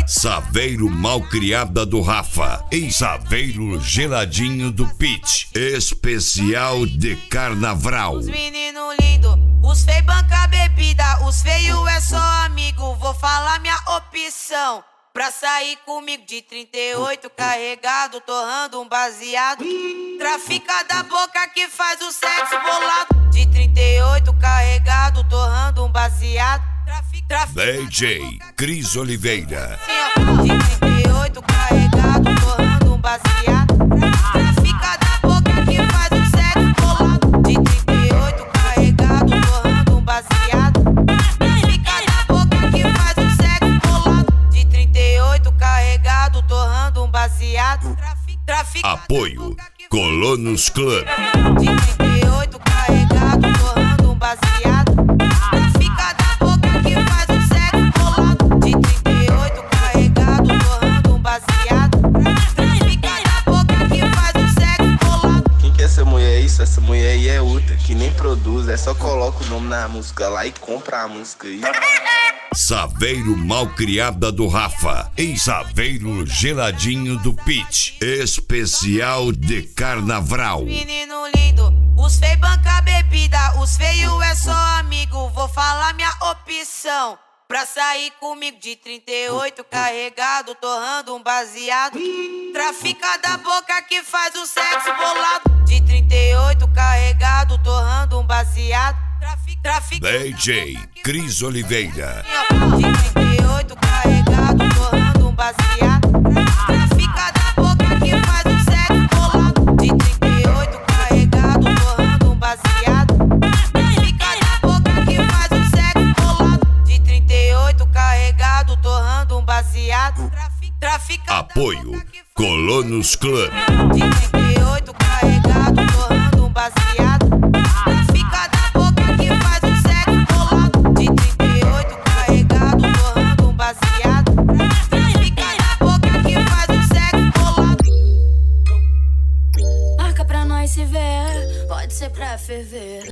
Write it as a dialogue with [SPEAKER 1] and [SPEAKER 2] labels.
[SPEAKER 1] Saveiro Malcriada do Rafa e Saveiro Geladinho do Pit. Especial de Carnaval.
[SPEAKER 2] Os menino lindo, os feios banca bebida, os feios é só amigo. Vou falar minha opção. Pra sair comigo de 38 carregado, torrando um baseado. Trafica da boca que faz o sexo bolado. De 38 carregado, torrando um baseado.
[SPEAKER 1] DJ Cris Oliveira.
[SPEAKER 2] De 38 carregado, torrando um baseado. Trafica da boca que faz o sexo bolado. De 38 carregado, torrando um baseado. Trafica da boca que faz o sexo bolado. De 38 carregado, torrando um baseado.
[SPEAKER 1] Apoio Colonos Club.
[SPEAKER 2] De 38 carregado, torrando um baseado. Trafica da boca que faz o sexo bolado. De 38 carregado, torrando um baseado. Trafica da boca que faz o sexo bolado.
[SPEAKER 3] Quem que é essa mulher aí? Essa mulher aí é outra, que nem produz, é só coloca o nome na música lá e compra a música aí.
[SPEAKER 1] Saveiro Malcriada do Rafa e Saveiro Geladinho do Pit. Especial de Carnaval.
[SPEAKER 2] Menino lindo, os feios banca bebida, os feios é só amigo. Vou falar minha opção. Pra sair comigo de 38 carregado, torrando um baseado. Trafica da boca que faz o sexo bolado. De 38 carregado, torrando um baseado.
[SPEAKER 1] DJ Cris Oliveira.
[SPEAKER 2] De 38 carregado, torrando um baseado. Trafica da boca que faz o sexo bolado. De 38 carregado, torrando um baseado. Trafica da boca que faz o sexo bolado. De 38 carregado, torrando um baseado.
[SPEAKER 1] Apoio Colonos Club.
[SPEAKER 2] De 38 carregado, torrando um baseado. Trafica da boca que faz o sexo bolado. De 38 carregado, torrando um baseado. Trafica da boca que faz o sexo bolado.
[SPEAKER 4] Marca pra nós se ver, pode ser pra ferver.